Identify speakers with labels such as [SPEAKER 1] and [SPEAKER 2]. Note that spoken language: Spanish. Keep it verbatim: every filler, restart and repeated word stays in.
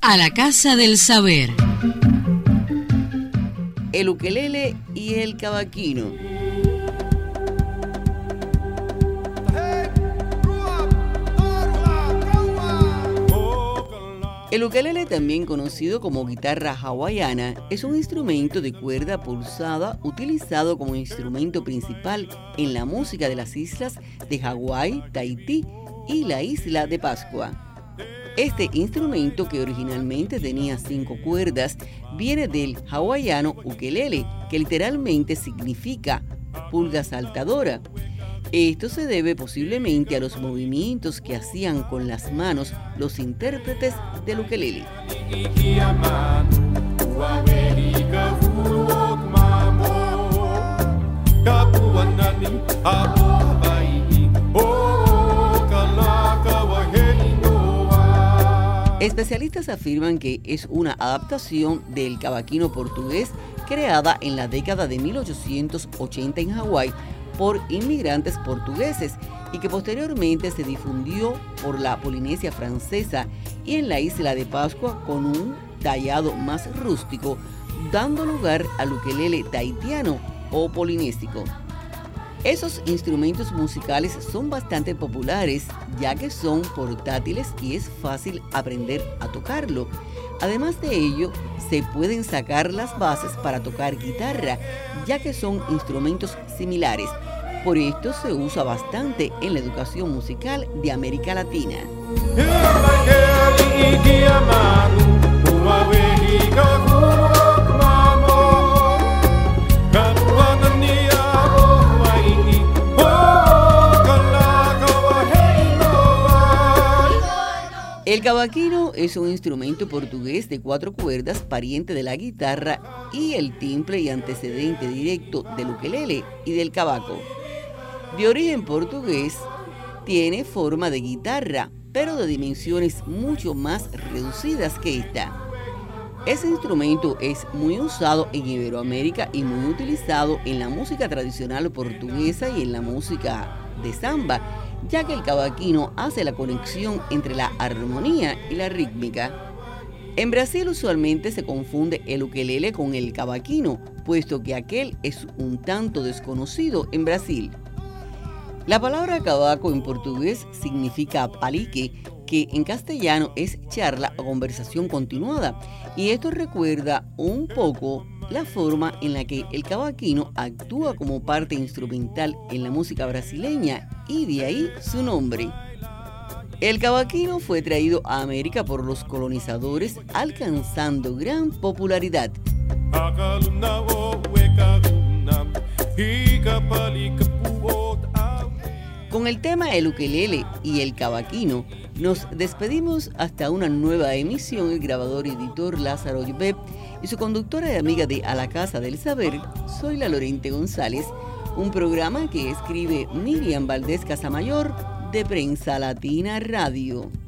[SPEAKER 1] A la Casa del Saber.
[SPEAKER 2] El ukelele y el cavaquino. El ukelele, también conocido como guitarra hawaiana, es un instrumento de cuerda pulsada utilizado como instrumento principal en la música de las islas de Hawái, Tahití y la isla de Pascua. Este instrumento, que originalmente tenía cinco cuerdas, viene del hawaiano ukelele, que literalmente significa pulga saltadora. Esto se debe posiblemente a los movimientos que hacían con las manos los intérpretes del ukelele. Especialistas afirman que es una adaptación del cavaquino portugués creada en la década de mil ochocientos ochenta en Hawái por inmigrantes portugueses y que posteriormente se difundió por la Polinesia francesa y en la isla de Pascua con un tallado más rústico, dando lugar al ukelele tahitiano o polinésico. Esos instrumentos musicales son bastante populares, ya que son portátiles y es fácil aprender a tocarlo. Además de ello, se pueden sacar las bases para tocar guitarra, ya que son instrumentos similares. Por esto se usa bastante en la educación musical de América Latina. El cavaquino es un instrumento portugués de cuatro cuerdas, pariente de la guitarra y el timbre y antecedente directo del ukelele y del cavaco. De origen portugués, tiene forma de guitarra, pero de dimensiones mucho más reducidas que esta. Ese instrumento es muy usado en Iberoamérica y muy utilizado en la música tradicional portuguesa y en la música de samba, ya que el cavaquino hace la conexión entre la armonía y la rítmica. En Brasil usualmente se confunde el ukelele con el cavaquino, puesto que aquel es un tanto desconocido en Brasil. La palabra cavaco en portugués significa palique, que en castellano es charla o conversación continuada, y esto recuerda un poco la forma en la que el cavaquino actúa como parte instrumental en la música brasileña, y de ahí su nombre. El cavaquino fue traído a América por los colonizadores, alcanzando gran popularidad. Con el tema El ukelele y el cavaquino, nos despedimos hasta una nueva emisión. El grabador y editor Lázaro Llobet y su conductora y amiga de A la Casa del Saber, soy la Lorente González, un programa que escribe Miriam Valdés Casamayor de Prensa Latina Radio.